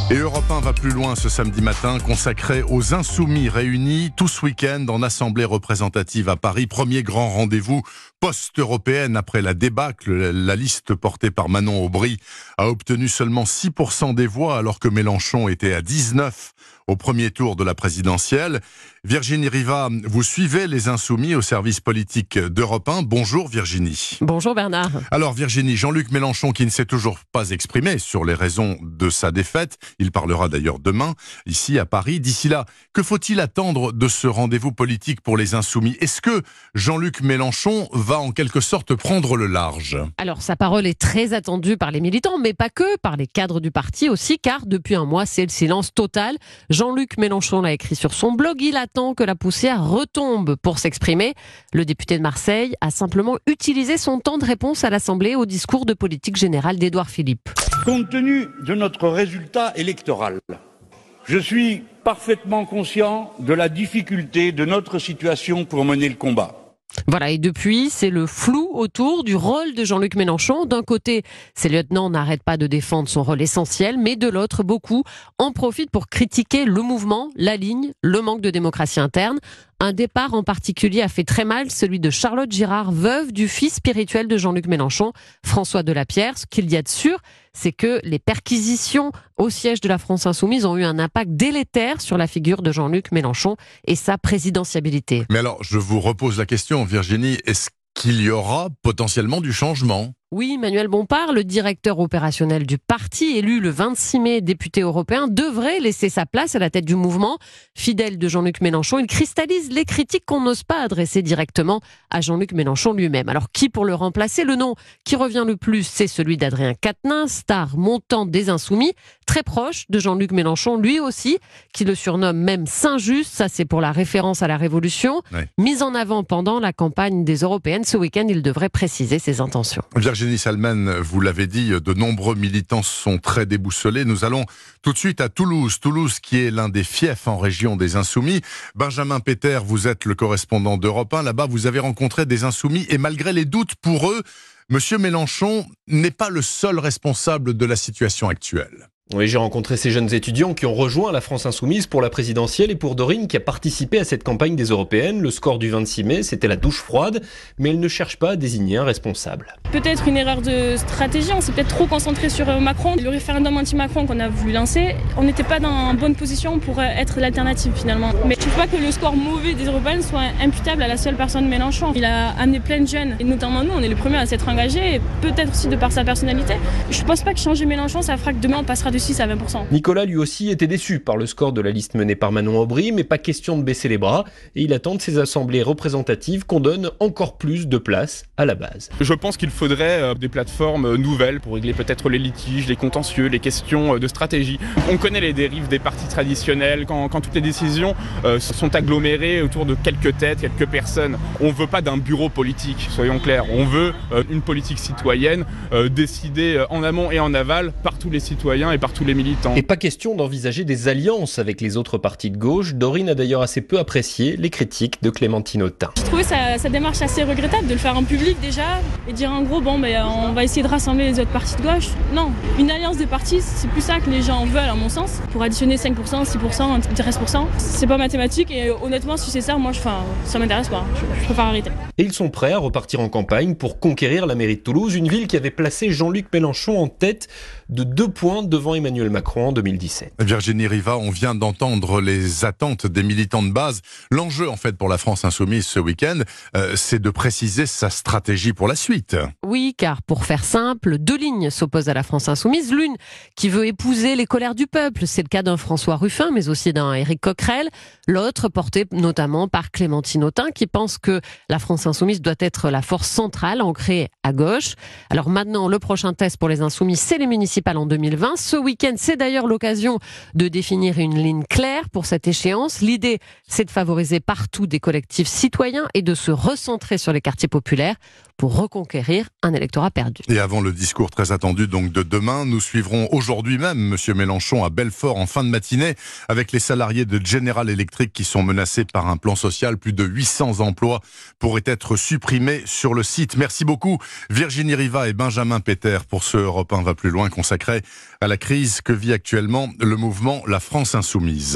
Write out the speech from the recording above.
Et Europe 1 va plus loin ce samedi matin, consacré aux Insoumis réunis tout ce week-end en assemblée représentative à Paris. Premier grand rendez-vous post-européenne après la débâcle. La liste portée par Manon Aubry a obtenu seulement 6% des voix alors que Mélenchon était à 19% au premier tour de la présidentielle. Virginie Riva, vous suivez les Insoumis au service politique d'Europe 1. Bonjour Virginie. Bonjour Bernard. Alors Virginie, Jean-Luc Mélenchon qui ne s'est toujours pas exprimé sur les raisons de sa défaite, il parlera d'ailleurs demain ici à Paris. D'ici là, que faut-il attendre de ce rendez-vous politique pour les Insoumis ? Est-ce que Jean-Luc Mélenchon va en quelque sorte prendre le large ? Alors sa parole est très attendue par les militants, mais pas que, par les cadres du parti aussi, car depuis un mois c'est le silence total. Jean-Luc Mélenchon l'a écrit sur son blog, il attend que la poussière retombe pour s'exprimer. Le député de Marseille a simplement utilisé son temps de réponse à l'Assemblée au discours de politique générale d'Édouard Philippe. Compte tenu de notre résultat électoral, je suis parfaitement conscient de la difficulté de notre situation pour mener le combat. Voilà, et depuis, c'est le flou autour du rôle de Jean-Luc Mélenchon. D'un côté, ces lieutenants n'arrêtent pas de défendre son rôle essentiel, mais de l'autre, beaucoup en profitent pour critiquer le mouvement, la ligne, le manque de démocratie interne. Un départ en particulier a fait très mal, celui de Charlotte Girard, veuve du fils spirituel de Jean-Luc Mélenchon, François Delapierre. Ce qu'il y a de sûr, c'est que les perquisitions au siège de la France Insoumise ont eu un impact délétère sur la figure de Jean-Luc Mélenchon et sa présidentiabilité. Mais alors, je vous repose la question, Virginie, est-ce qu'il y aura potentiellement du changement ? Oui, Manuel Bompard, le directeur opérationnel du parti, élu le 26 mai député européen, devrait laisser sa place à la tête du mouvement. Fidèle de Jean-Luc Mélenchon, il cristallise les critiques qu'on n'ose pas adresser directement à Jean-Luc Mélenchon lui-même. Alors qui pour le remplacer ? Le nom qui revient le plus, c'est celui d'Adrien Quatennens, star montante des Insoumis, très proche de Jean-Luc Mélenchon, lui aussi, qui le surnomme même Saint-Just, ça c'est pour la référence à la Révolution. Oui. Mise en avant pendant la campagne des Européennes, ce week-end, il devrait préciser ses intentions. Virginie Salmen, vous l'avez dit, de nombreux militants sont très déboussolés. Nous allons tout de suite à Toulouse. Toulouse qui est l'un des fiefs en région des Insoumis. Benjamin Péter, vous êtes le correspondant d'Europe 1. Là-bas, vous avez rencontré des Insoumis et malgré les doutes pour eux, Monsieur Mélenchon n'est pas le seul responsable de la situation actuelle. Oui, j'ai rencontré ces jeunes étudiants qui ont rejoint la France Insoumise pour la présidentielle et pour Dorine qui a participé à cette campagne des Européennes. Le score du 26 mai, c'était la douche froide, mais elle ne cherche pas à désigner un responsable. Peut-être une erreur de stratégie, on s'est peut-être trop concentré sur Macron. Le référendum anti-Macron qu'on a voulu lancer, on n'était pas dans une bonne position pour être l'alternative finalement. Mais je ne trouve pas que le score mauvais des Européennes soit imputable à la seule personne Mélenchon. Il a amené plein de jeunes, et notamment nous, on est les premiers à s'être engagés, et peut-être aussi de par sa personnalité. Je ne pense pas que changer Mélenchon, ça fera que demain on passera de 6 à 20%. Nicolas lui aussi était déçu par le score de la liste menée par Manon Aubry, mais pas question de baisser les bras et il attend de ces assemblées représentatives qu'on donne encore plus de place à la base. Je pense qu'il faudrait des plateformes nouvelles pour régler peut-être les litiges, les contentieux, les questions de stratégie. On connaît les dérives des partis traditionnels quand toutes les décisions sont agglomérées autour de quelques têtes, quelques personnes. On ne veut pas d'un bureau politique, soyons clairs. On veut une politique citoyenne décidée en amont et en aval par tous les citoyens et par tous les militants. Et pas question d'envisager des alliances avec les autres partis de gauche. Dorine a d'ailleurs assez peu apprécié les critiques de Clémentine Autain. Je trouvais sa démarche assez regrettable de le faire en public déjà et dire en gros on va essayer de rassembler les autres partis de gauche. Non, une alliance des partis, c'est plus ça que les gens veulent à mon sens. Pour additionner 5%, 6%, 13%, c'est pas mathématique et honnêtement si c'est ça, ça m'intéresse pas. Je préfère arrêter. Et ils sont prêts à repartir en campagne pour conquérir la mairie de Toulouse, une ville qui avait placé Jean-Luc Mélenchon en tête de 2 points devant Emmanuel Macron en 2017. Virginie Riva, on vient d'entendre les attentes des militants de base. L'enjeu, en fait, pour la France Insoumise ce week-end, c'est de préciser sa stratégie pour la suite. Oui, car pour faire simple, 2 lignes s'opposent à la France Insoumise. L'une qui veut épouser les colères du peuple, c'est le cas d'un François Ruffin, mais aussi d'un Éric Coquerel. L'autre, portée notamment par Clémentine Autain, qui pense que la France Insoumise doit être la force centrale, ancrée à gauche. Alors maintenant, le prochain test pour les Insoumis, c'est les municipales en 2020. Ce week-end, c'est d'ailleurs l'occasion de définir une ligne claire pour cette échéance. L'idée, c'est de favoriser partout des collectifs citoyens et de se recentrer sur les quartiers populaires. pour reconquérir un électorat perdu. Et avant le discours très attendu donc de demain, nous suivrons aujourd'hui même M. Mélenchon à Belfort en fin de matinée avec les salariés de General Electric qui sont menacés par un plan social. Plus de 800 emplois pourraient être supprimés sur le site. Merci beaucoup Virginie Riva et Benjamin Péter pour ce Europe 1 va plus loin consacré à la crise que vit actuellement le mouvement La France Insoumise.